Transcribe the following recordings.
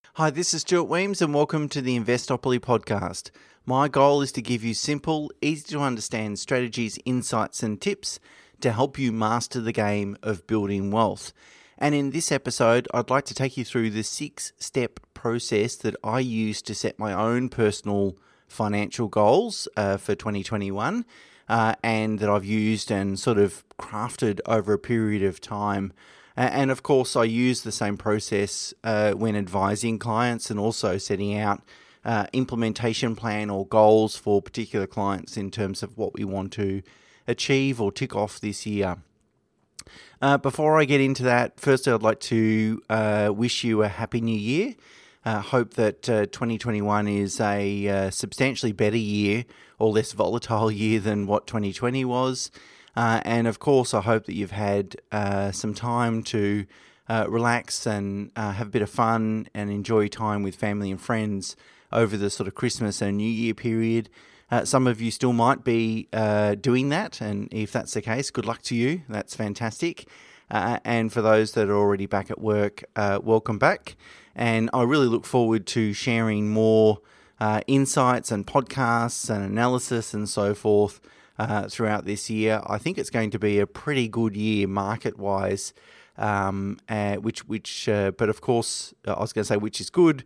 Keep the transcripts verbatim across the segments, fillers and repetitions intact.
Hi, this is Stuart Weems and welcome to the Investopoly podcast. My goal is to give you simple, easy to understand strategies, insights and tips to help you master the game of building wealth. And in this episode, I'd like to take you through the six-step process that I use to set my own personal financial goals uh, for twenty twenty-one uh, and that I've used and sort of crafted over a period of time. And of course, I use the same process uh, when advising clients and also setting out uh, implementation plan or goals for particular clients in terms of what we want to achieve or tick off this year. Uh, before I get into that, firstly, I'd like to uh, wish you a happy new year. Uh, hope that uh, twenty twenty-one is a uh, substantially better year or less volatile year than what twenty twenty was. Uh, and of course, I hope that you've had uh, some time to uh, relax and uh, have a bit of fun and enjoy time with family and friends over the sort of Christmas and New Year period. Uh, some of you still might be uh, doing that, and if that's the case, good luck to you. That's fantastic. Uh, and for those that are already back at work, uh, welcome back. And I really look forward to sharing more uh, insights and podcasts and analysis and so forth Uh, throughout this year. I think it's going to be a pretty good year market-wise, um, uh, which, which, uh, but of course, I was going to say which is good,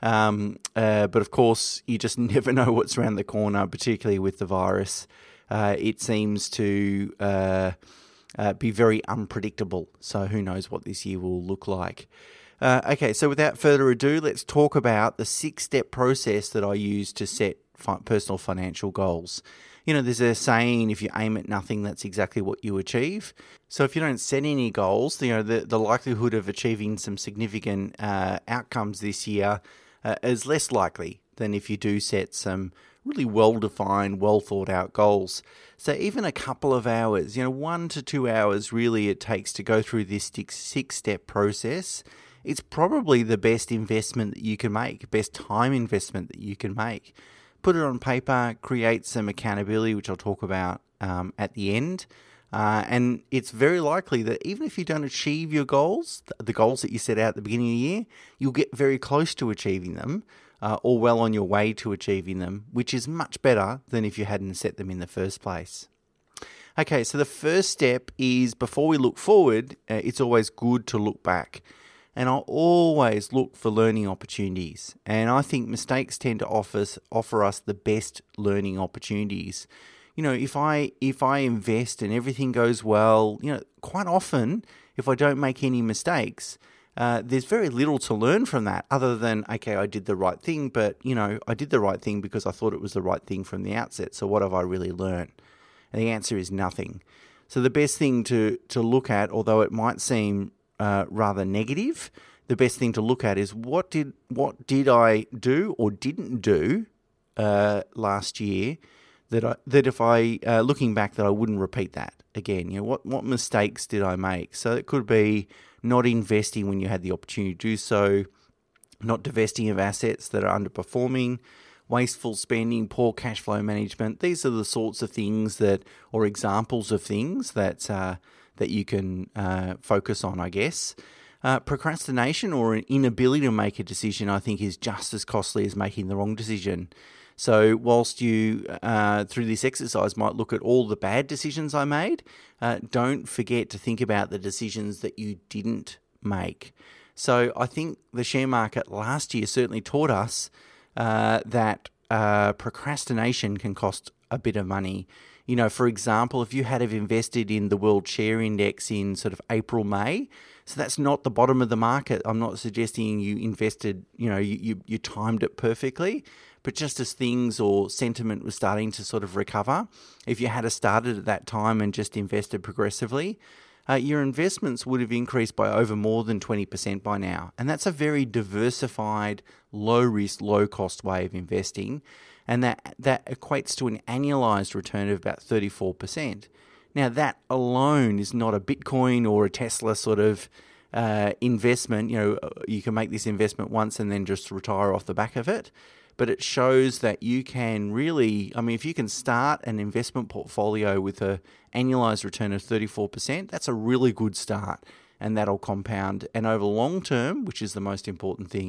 um, uh, but of course, you just never know what's around the corner, particularly with the virus. Uh, it seems to uh, uh, be very unpredictable, so who knows what this year will look like. Uh, okay, so without further ado, let's talk about the six-step process that I use to set fi- personal financial goals. You know, there's a saying, if you aim at nothing, that's exactly what you achieve. So if you don't set any goals, you know, the, the likelihood of achieving some significant uh, outcomes this year uh, is less likely than if you do set some really well-defined, well-thought-out goals. So even a couple of hours, you know, one to two hours really it takes to go through this six-step process, it's probably the best investment that you can make, best time investment that you can make. Put it on paper, create some accountability, which I'll talk about um, at the end. Uh, and it's very likely that even if you don't achieve your goals, the goals that you set out at the beginning of the year, you'll get very close to achieving them uh, or well on your way to achieving them, which is much better than if you hadn't set them in the first place. Okay, so the first step is before we look forward, uh, it's always good to look back. And I always look for learning opportunities. And I think mistakes tend to offer us, offer us the best learning opportunities. You know, if I if I invest and everything goes well, you know, quite often, if I don't make any mistakes, uh, there's very little to learn from that other than, okay, I did the right thing, but, you know, I did the right thing because I thought it was the right thing from the outset. So what have I really learned? And the answer is nothing. So the best thing to, to look at, although it might seem Uh, rather negative, the best thing to look at is what did what did I do or didn't do uh, last year that I that if I uh, looking back that I wouldn't repeat that again. You know, what what mistakes did I make? So it could be not investing when you had the opportunity to do so, not divesting of assets that are underperforming, wasteful spending, poor cash flow management. These are the sorts of things that, or examples of things that uh, that you can uh, focus on, I guess. Uh, procrastination or an inability to make a decision, I think, is just as costly as making the wrong decision. So whilst you, uh, through this exercise, might look at all the bad decisions I made, uh, don't forget to think about the decisions that you didn't make. So I think the share market last year certainly taught us uh, that uh, procrastination can cost a bit of money. You know, for example, if you had have invested in the World Share Index in sort of April, May, so that's not the bottom of the market. I'm not suggesting you invested, you know, you, you, you timed it perfectly, but just as things or sentiment was starting to sort of recover, if you had started at that time and just invested progressively, uh, your investments would have increased by over more than twenty percent by now. And that's a very diversified, low-risk, low-cost way of investing. And that, that equates to an annualized return of about thirty-four percent. Now, that alone is not a Bitcoin or a Tesla sort of uh, investment. You know, you can make this investment once and then just retire off the back of it. But it shows that you can really, I mean, if you can start an investment portfolio with an annualized return of thirty-four percent, that's a really good start. And that'll compound. And over long term, which is the most important thing,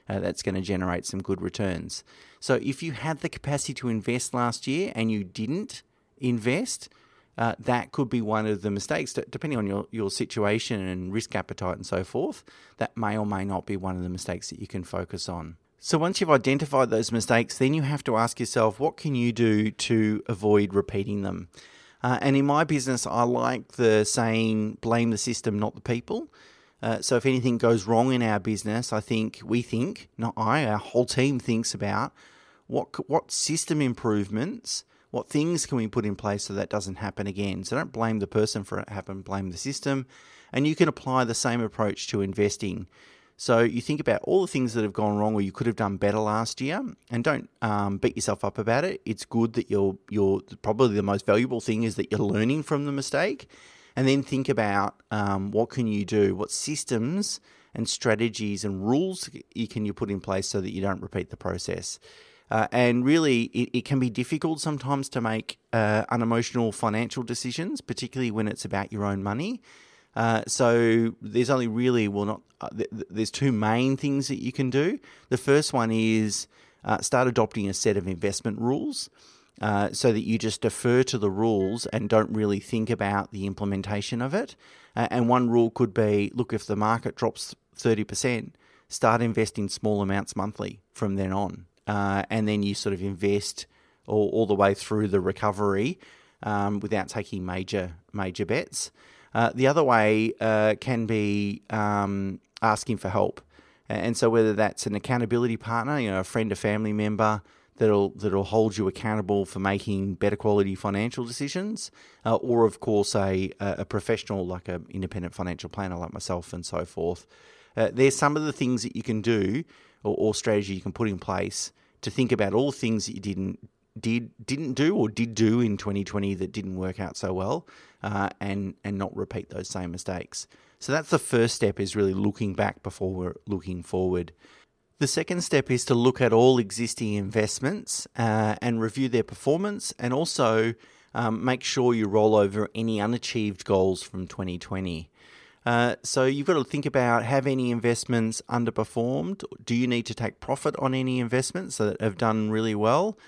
uh, that's going to generate some good returns. So if you had the capacity to invest last year and you didn't invest, uh, that could be one of the mistakes, depending on your, your situation and risk appetite and so forth. That may or may not be one of the mistakes that you can focus on. So once you've identified those mistakes, then you have to ask yourself, what can you do to avoid repeating them? Uh, and in my business, I like the saying, blame the system, not the people. Uh, so if anything goes wrong in our business, I think, we think, not I, our whole team thinks about what what system improvements, what things can we put in place so that doesn't happen again. So don't blame the person for it happening, blame the system. And you can apply the same approach to investing. So you think about all the things that have gone wrong or you could have done better last year, and don't um, beat yourself up about it. It's good that you're, you're probably the most valuable thing is that you're learning from the mistake. And then think about um, what can you do, what systems and strategies and rules you can you put in place so that you don't repeat the process. Uh, and really, it, it can be difficult sometimes to make uh, unemotional financial decisions, particularly when it's about your own money. Uh, so there's only really, well, not uh, th- th- there's two main things that you can do. The first one is uh, start adopting a set of investment rules. Uh, so that you just defer to the rules and don't really think about the implementation of it. Uh, and one rule could be, look, if the market drops thirty percent, start investing small amounts monthly from then on. Uh, and then you sort of invest all, all the way through the recovery um, without taking major major bets. Uh, the other way uh, can be um, asking for help. And so whether that's an accountability partner, you know, a friend, a family member, that'll that'll hold you accountable for making better quality financial decisions, uh, or of course a a professional like an independent financial planner like myself and so forth. Uh, there's some of the things that you can do or, or strategy you can put in place to think about all the things that you didn't did didn't do or did do in twenty twenty that didn't work out so well, uh, and and not repeat those same mistakes. So that's the first step, is really looking back before we're looking forward. The second step is to look at all existing investments uh, and review their performance, and also um, make sure you roll over any unachieved goals from twenty twenty. Uh, so you've got to think about, have any investments underperformed? Do you need to take profit on any investments that have done really well?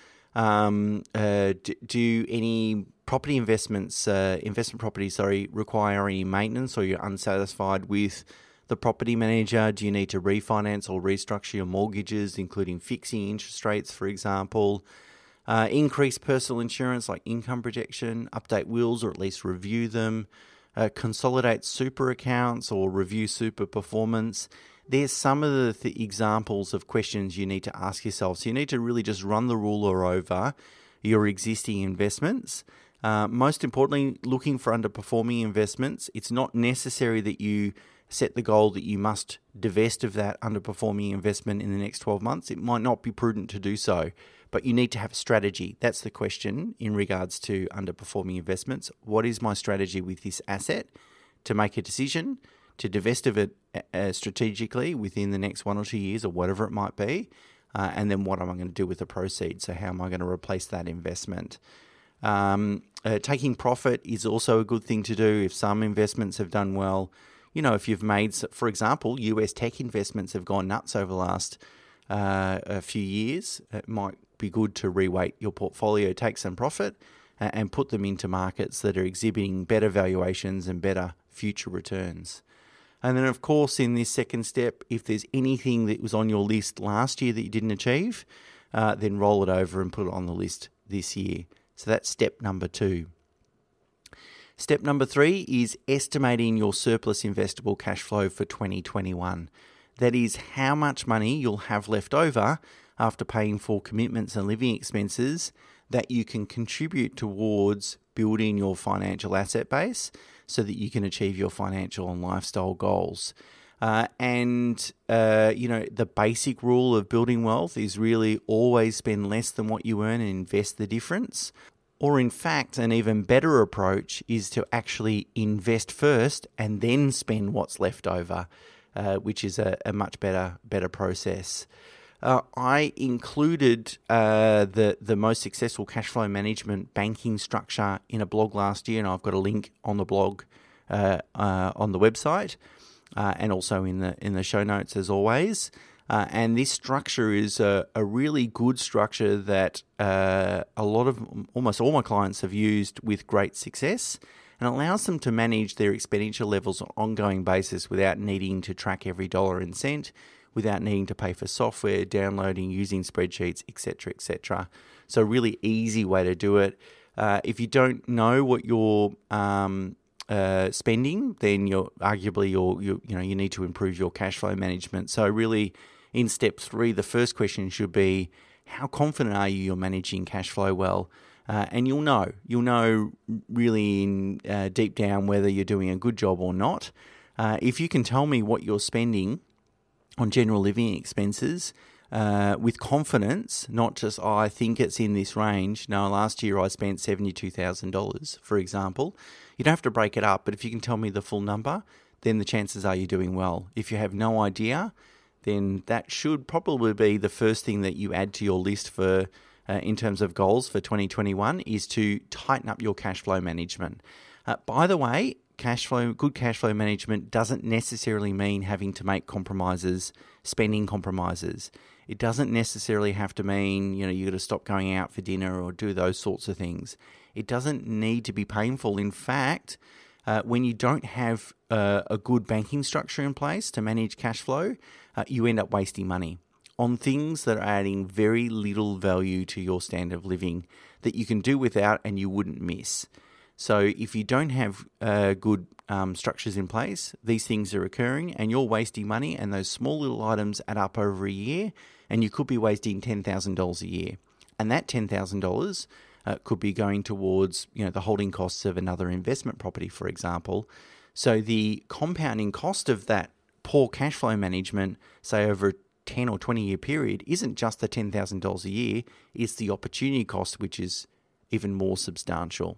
Um, uh, do, do any property investments, uh, investment properties, sorry, require any maintenance, or you're unsatisfied with the property manager? Do you need to refinance or restructure your mortgages, including fixing interest rates, for example? Uh, increase personal insurance like income protection, update wills or at least review them, uh, consolidate super accounts or review super performance. There's some of the th- examples of questions you need to ask yourself. So you need to really just run the ruler over your existing investments. Uh, most importantly, looking for underperforming investments. It's not necessary that you set the goal that you must divest of that underperforming investment in the next twelve months. It might not be prudent to do so, but you need to have a strategy. That's the question in regards to underperforming investments. What is my strategy with this asset to make a decision to divest of it uh, strategically within the next one or two years or whatever it might be? Uh, and then what am I going to do with the proceeds? So how am I going to replace that investment? Um, uh, taking profit is also a good thing to do if some investments have done well. You know, if you've made, for example, U S tech investments have gone nuts over the last uh, a few years, it might be good to reweight your portfolio, take some profit, uh, and put them into markets that are exhibiting better valuations and better future returns. And then, of course, in this second step, if there's anything that was on your list last year that you didn't achieve, uh, then roll it over and put it on the list this year. So that's step number two. Step number three is estimating your surplus investable cash flow for twenty twenty-one. That is how much money you'll have left over after paying for commitments and living expenses that you can contribute towards building your financial asset base so that you can achieve your financial and lifestyle goals. Uh, and, uh, you know, the basic rule of building wealth is really always spend less than what you earn and invest the difference. Or in fact, an even better approach is to actually invest first and then spend what's left over, uh, which is a, a much better better process. Uh, I included uh, the, the most successful cash flow management banking structure in a blog last year, and I've got a link on the blog uh, uh, on the website uh, and also in the in the show notes as always. Uh, and this structure is a, a really good structure that uh, a lot of, almost all my clients have used with great success, and allows them to manage their expenditure levels on an ongoing basis without needing to track every dollar and cent, without needing to pay for software, downloading, using spreadsheets, et cetera, et cetera. So a really easy way to do it. Uh, if you don't know what you're um, uh, spending, then you're arguably you're, you you know you need to improve your cash flow management. So really, in step three, the first question should be, how confident are you you're managing cash flow well? Uh, and you'll know, you'll know really in uh, deep down whether you're doing a good job or not. Uh, if you can tell me what you're spending on general living expenses uh, with confidence, not just, oh, I think it's in this range. No, last year I spent seventy-two thousand dollars, for example. You don't have to break it up, but if you can tell me the full number, then the chances are you're doing well. If you have no idea, then that should probably be the first thing that you add to your list for uh, in terms of goals for twenty twenty-one, is to tighten up your cash flow management. Uh, by the way, cash flow, good cash flow management doesn't necessarily mean having to make compromises, spending compromises. It doesn't necessarily have to mean, you know, you got to stop going out for dinner or do those sorts of things. It doesn't need to be painful. In fact, uh, when you don't have uh, a good banking structure in place to manage cash flow, uh, you end up wasting money on things that are adding very little value to your standard of living that you can do without and you wouldn't miss. So if you don't have uh, good um, structures in place, these things are occurring and you're wasting money, and those small little items add up over a year, and you could be wasting ten thousand dollars a year. And that ten thousand dollars uh, could be going towards, you know, the holding costs of another investment property, for example. So the compounding cost of that poor cash flow management, say over a ten or twenty year period, isn't just the ten thousand dollars a year, it's the opportunity cost, which is even more substantial.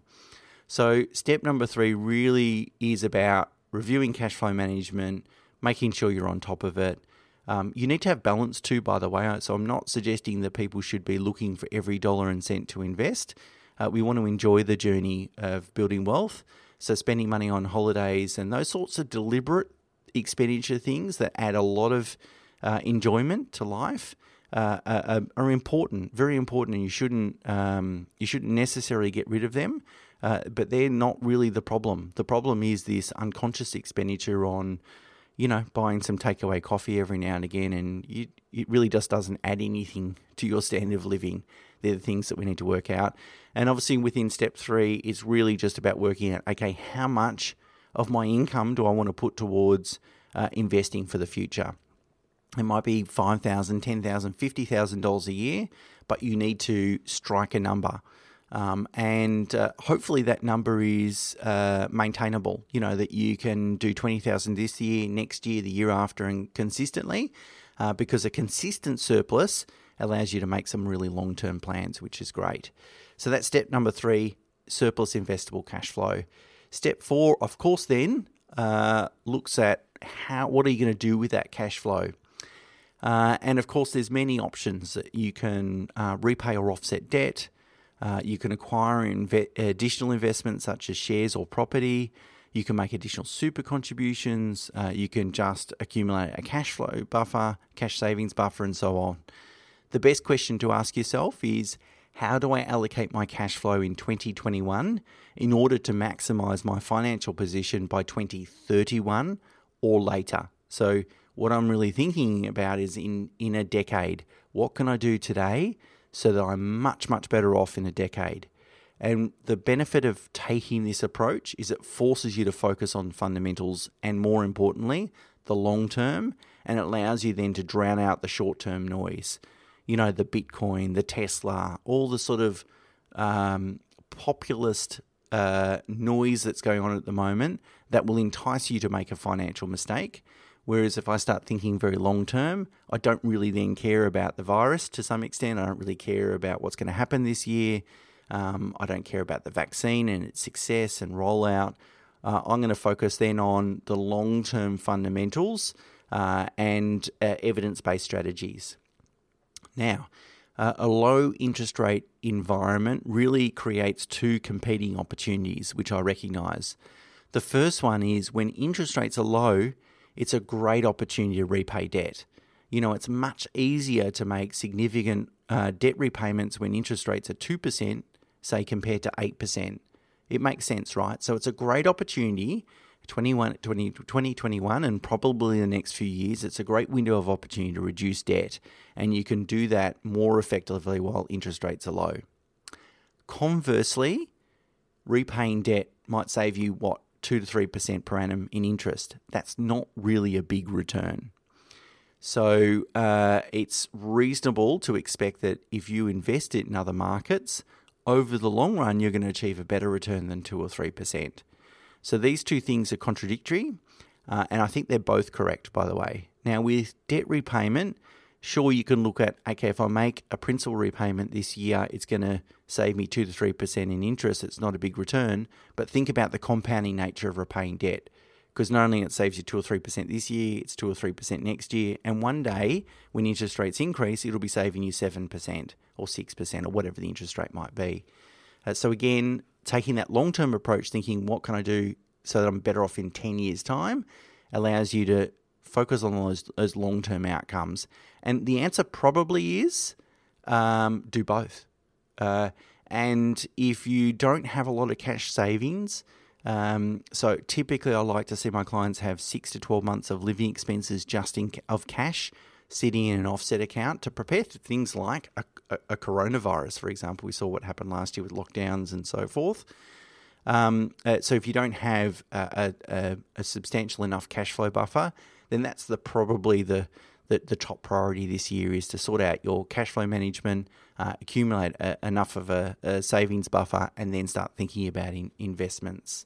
So step number three really is about reviewing cash flow management, making sure you're on top of it. Um, you need to have balance too, by the way. So I'm not suggesting that people should be looking for every dollar and cent to invest. Uh, we want to enjoy the journey of building wealth. So spending money on holidays and those sorts of deliberate expenditure things that add a lot of uh, enjoyment to life uh, are, are important, very important, and you shouldn't um, you shouldn't necessarily get rid of them. Uh, but they're not really the problem. The problem is this unconscious expenditure on, you know, buying some takeaway coffee every now and again, and you, it really just doesn't add anything to your standard of living. They're the things that we need to work out. And obviously within step three, it's really just about working out, okay, how much of my income do I want to put towards uh, investing for the future? It might be five thousand dollars, ten thousand dollars, fifty thousand dollars a year, but you need to strike a number. Um, and uh, hopefully that number is uh, maintainable, you know, that you can do twenty thousand this year, next year, the year after, and consistently, uh, because a consistent surplus allows you to make some really long-term plans, which is great. So that's step number three, surplus investable cash flow. Step four, of course, then uh, looks at how, what are you going to do with that cash flow? Uh, and of course, there's many options that you can uh, repay or offset debt. Uh, you can acquire inve- additional investments such as shares or property. You can make additional super contributions. Uh, you can just accumulate a cash flow buffer, cash savings buffer, and so on. The best question to ask yourself is, how do I allocate my cash flow in twenty twenty-one in order to maximize my financial position by twenty thirty-one or later? So what I'm really thinking about is in, in a decade, what can I do today so that I'm much, much better off in a decade? And the benefit of taking this approach is it forces you to focus on fundamentals and, more importantly, the long term, and it allows you then to drown out the short-term noise. You know, the Bitcoin, the Tesla, all the sort of um, populist uh, noise that's going on at the moment that will entice you to make a financial mistake. Whereas if I start thinking very long term, I don't really then care about the virus to some extent. I don't really care about what's going to happen this year. Um, I don't care about the vaccine and its success and rollout. Uh, I'm going to focus then on the long-term fundamentals uh, and uh, evidence-based strategies. Now, uh, a low interest rate environment really creates two competing opportunities, which I recognise. The first one is when interest rates are low, it's a great opportunity to repay debt. You know, it's much easier to make significant uh, debt repayments when interest rates are two percent, say, compared to eight percent. It makes sense, right? So it's a great opportunity, twenty-one, twenty, twenty twenty-one, and probably the next few years. It's a great window of opportunity to reduce debt, and you can do that more effectively while interest rates are low. Conversely, repaying debt might save you, what, two to three percent per annum in interest. That's not really a big return. So uh, it's reasonable to expect that if you invest it in other markets, over the long run, you're going to achieve a better return than two or three percent. So these two things are contradictory, uh, and I think they're both correct, by the way. Now, with debt repayment, sure, you can look at, okay, if I make a principal repayment this year, it's going to save me two to three percent in interest. It's not a big return, but think about the compounding nature of repaying debt, because not only it saves you two or three percent this year, it's two or three percent next year, and one day, when interest rates increase, it'll be saving you seven percent or six percent or whatever the interest rate might be. Uh, so again, taking that long-term approach, thinking, what can I do so that I'm better off in ten years' time, allows you to focus on those, those long-term outcomes. And the answer probably is um, do both. Uh, and if you don't have a lot of cash savings, um, so typically I like to see my clients have six to twelve months of living expenses just in of cash sitting in an offset account to prepare for things like a, a, a coronavirus, for example. We saw what happened last year with lockdowns and so forth. Um, uh, so if you don't have a, a, a substantial enough cash flow buffer, then that's the probably the, the, the top priority this year, is to sort out your cash flow management, uh, accumulate a, enough of a, a savings buffer, and then start thinking about in, investments.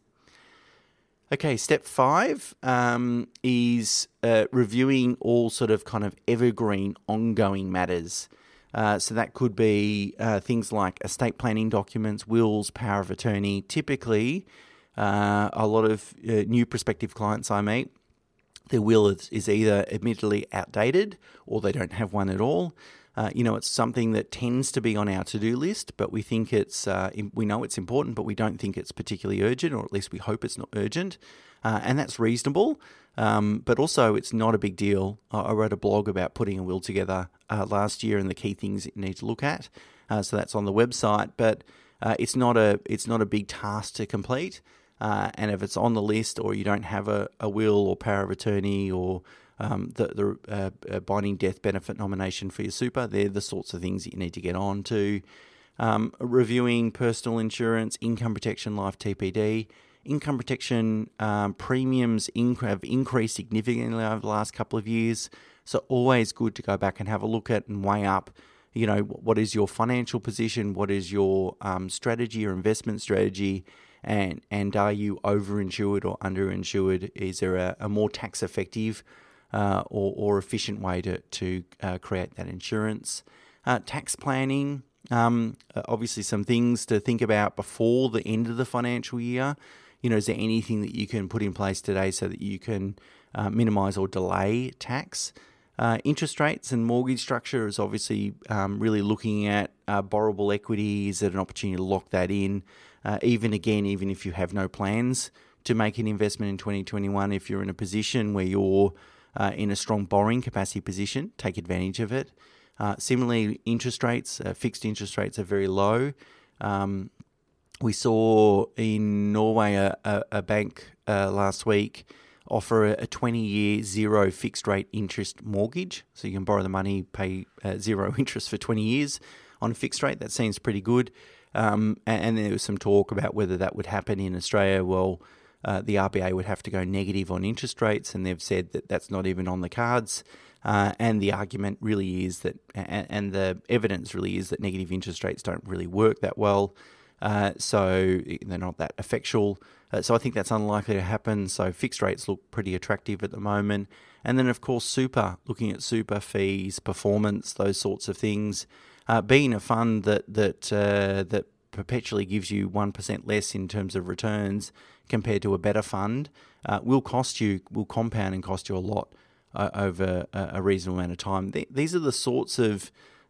Okay, step five um, is uh, reviewing all sort of kind of evergreen ongoing matters. Uh, so that could be uh, things like estate planning documents, wills, power of attorney. Typically, uh, a lot of uh, new prospective clients I meet, their will is, is either admittedly outdated or they don't have one at all. Uh, you know, it's something that tends to be on our to-do list, but we think it's, uh, we know it's important, but we don't think it's particularly urgent, or at least we hope it's not urgent. Uh, and that's reasonable, um, but also it's not a big deal. I, I wrote a blog about putting a will together uh, last year and the key things you need to look at. Uh, so that's on the website, but uh, it's not a it's not a big task to complete. Uh, and if it's on the list, or you don't have a, a will or power of attorney, or um, the, the uh, binding death benefit nomination for your super, they're the sorts of things that you need to get on to. Um, reviewing personal insurance, income protection, life T P D. Income protection um, premiums inc- have increased significantly over the last couple of years. So always good to go back and have a look at and weigh up, you know, what is your financial position, what is your um, strategy or investment strategy, and and are you overinsured or underinsured? Is there a, a more tax effective uh, or, or efficient way to, to uh, create that insurance? Uh, tax planning, um, obviously some things to think about before the end of the financial year. You know, is there anything that you can put in place today so that you can uh, minimise or delay tax? Uh, interest rates and mortgage structure is obviously um, really looking at uh, borrowable equity. Is it an opportunity to lock that in? Uh, even again, even if you have no plans to make an investment in twenty twenty-one, if you're in a position where you're uh, in a strong borrowing capacity position, take advantage of it. Uh, similarly, interest rates, uh, fixed interest rates are very low. Um, we saw in Norway a, a, a bank uh, last week offer a twenty-year zero fixed rate interest mortgage. So you can borrow the money, pay uh, zero interest for twenty years on a fixed rate. That seems pretty good. Um, and, and there was some talk about whether that would happen in Australia. Well, uh, the R B A would have to go negative on interest rates, and they've said that that's not even on the cards. Uh, and the argument really is that, and, and the evidence really is that negative interest rates don't really work that well. Uh, so they're not that effectual. Uh, so I think that's unlikely to happen. So fixed rates look pretty attractive at the moment. And then, of course, super, looking at super fees, performance, those sorts of things. Uh, being a fund that that uh, that perpetually gives you one percent less in terms of returns compared to a better fund uh, will cost you, will compound and cost you a lot uh, over a, a reasonable amount of time. Th- these are the sorts of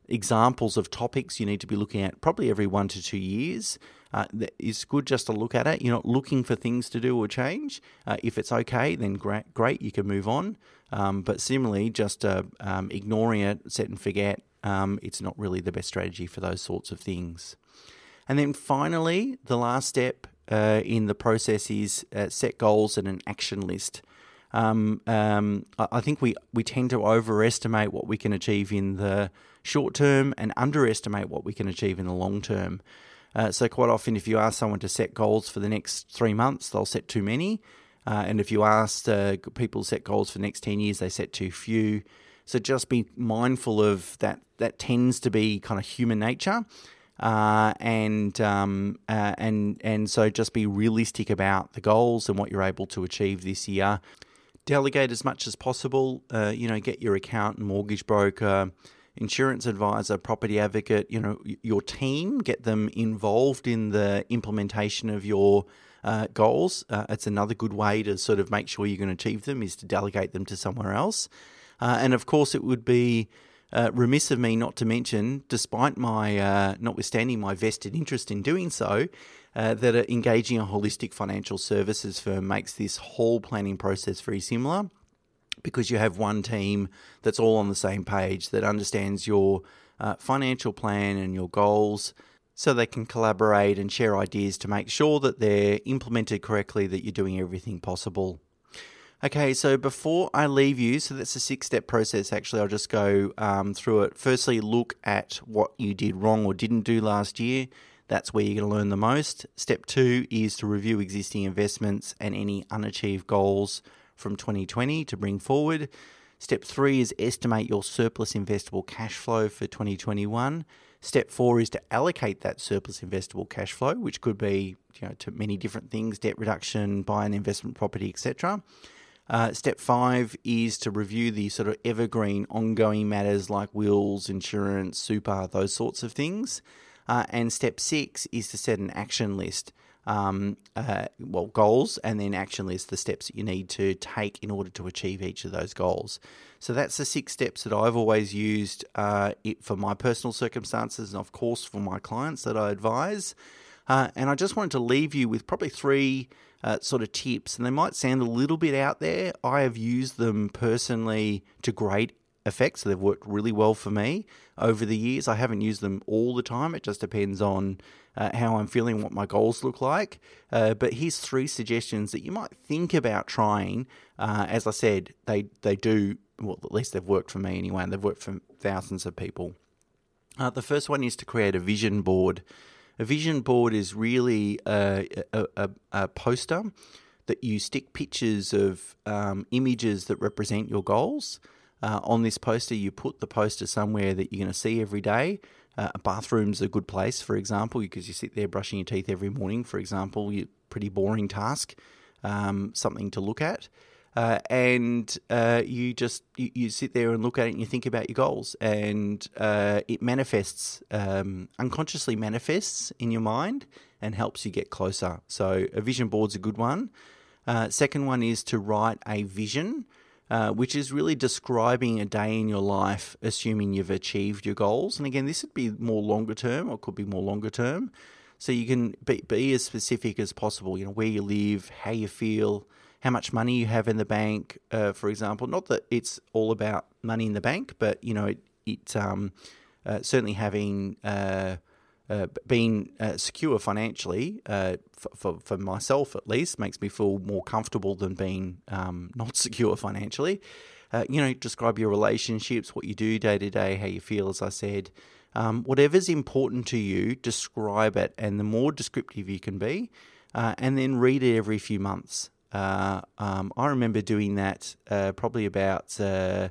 examples of topics you need to be looking at probably every one to two years. Uh, it's good just to look at it. You're not looking for things to do or change. Uh, if it's okay, then great, great, you can move on. Um, but similarly, just uh, um, ignoring it, set and forget, um, it's not really the best strategy for those sorts of things. And then finally, the last step uh, in the process is uh, set goals and an action list. Um, um, I think we, we tend to overestimate what we can achieve in the short term and underestimate what we can achieve in the long term. Uh, so quite often, if you ask someone to set goals for the next three months, they'll set too many. Uh, and if you ask uh, people to set goals for the next ten years, they set too few. So just be mindful of that. That tends to be kind of human nature. Uh, and um, uh, and and so just be realistic about the goals and what you're able to achieve this year. Delegate as much as possible. Uh, you know, get your accountant, mortgage broker, insurance advisor, property advocate, you know, your team, get them involved in the implementation of your uh, goals. Uh, it's another good way to sort of make sure you're going to achieve them is to delegate them to somewhere else. Uh, and of course, it would be uh, remiss of me not to mention, despite my, uh, notwithstanding my vested interest in doing so, uh, that engaging a holistic financial services firm makes this whole planning process very similar, because you have one team that's all on the same page, that understands your uh, financial plan and your goals, so they can collaborate and share ideas to make sure that they're implemented correctly, that you're doing everything possible. Okay, so before I leave you, so that's a six-step process. Actually, I'll just go um, through it. Firstly, look at what you did wrong or didn't do last year. That's where you're going to learn the most. Step two is to review existing investments and any unachieved goals from twenty twenty to bring forward. Step three is estimate your surplus investable cash flow for twenty twenty-one. Step four is to allocate that surplus investable cash flow, which could be, you know, to many different things: debt reduction, buy an investment property, et cetera. Uh, step five is to review the sort of evergreen ongoing matters like wills, insurance, super, those sorts of things. Uh, and step six is to set an action list. Um, uh, well, goals, and then action list, the steps that you need to take in order to achieve each of those goals. So that's the six steps that I've always used uh, it for my personal circumstances and, of course, for my clients that I advise. Uh, and I just wanted to leave you with probably three uh, sort of tips, and they might sound a little bit out there. I have used them personally to great effect, so they've worked really well for me over the years. I haven't used them all the time. It just depends on Uh, how I'm feeling, what my goals look like. Uh, but here's three suggestions that you might think about trying. Uh, as I said, they they do, well, at least they've worked for me anyway, and they've worked for thousands of people. Uh, the first one is to create a vision board. A vision board is really a, a, a, a poster that you stick pictures of um, images that represent your goals. Uh, on this poster, you put the poster somewhere that you're going to see every day. Uh, a bathroom's a good place, for example, because you sit there brushing your teeth every morning, for example. You pretty boring task, um, something to look at. Uh, and uh, you just you, you sit there and look at it and you think about your goals. And uh, it manifests, um, unconsciously manifests in your mind and helps you get closer. So a vision board's a good one. Uh, second one is to write a vision, Uh, which is really describing a day in your life, assuming you've achieved your goals. And again, this would be more longer term, or could be more longer term. So you can be, be as specific as possible, you know, where you live, how you feel, how much money you have in the bank, uh, for example. Not that it's all about money in the bank, but, you know, it, it um, uh, certainly having... Uh, Uh, being uh, secure financially, uh, for, for, for myself at least, makes me feel more comfortable than being um, not secure financially. Uh, you know, describe your relationships, what you do day to day, how you feel, as I said. Um, whatever's important to you, describe it, and the more descriptive you can be, uh, and then read it every few months. Uh, um, I remember doing that uh, probably about, uh,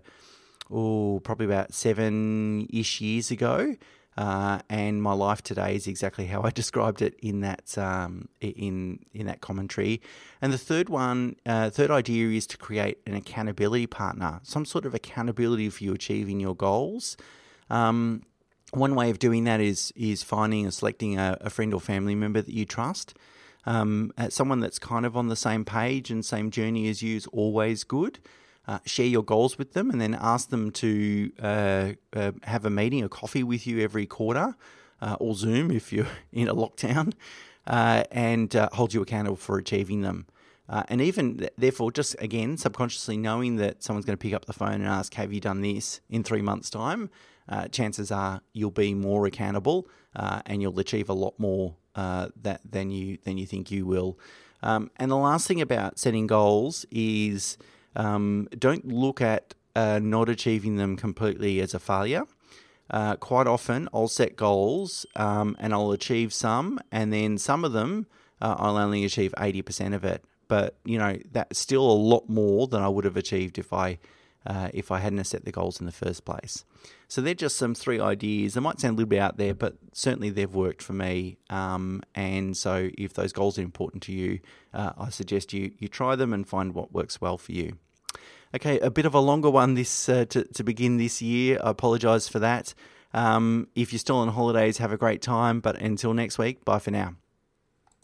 oh, probably about seven-ish years ago. Uh, and my life today is exactly how I described it in that um, in in that commentary. And the third one, uh, third idea is to create an accountability partner, some sort of accountability for you achieving your goals. Um, one way of doing that is is finding and selecting a, a friend or family member that you trust. Um, someone that's kind of on the same page and same journey as you is always good. uh, share your goals with them, and then ask them to uh, uh, have a meeting, a coffee with you every quarter, uh, or Zoom if you're in a lockdown, uh, and uh, hold you accountable for achieving them. Uh, and even, therefore, just again, subconsciously knowing that someone's going to pick up the phone and ask, have you done this in three months' time? Uh, chances are you'll be more accountable uh, and you'll achieve a lot more uh, that than you than you think you will. Um, and the last thing about setting goals is um, don't look at uh, not achieving them completely as a failure. Uh, quite often, I'll set goals um, and I'll achieve some, and then some of them uh, I'll only achieve eighty percent of it. But, you know, that's still a lot more than I would have achieved if I uh, if I hadn't set the goals in the first place. So they're just some three ideas. They might sound a little bit out there, but certainly they've worked for me. Um, and so if those goals are important to you, uh, I suggest you you try them and find what works well for you. Okay, a bit of a longer one this uh, to, to begin this year. I apologise for that. Um, if you're still on holidays, have a great time. But until next week, bye for now.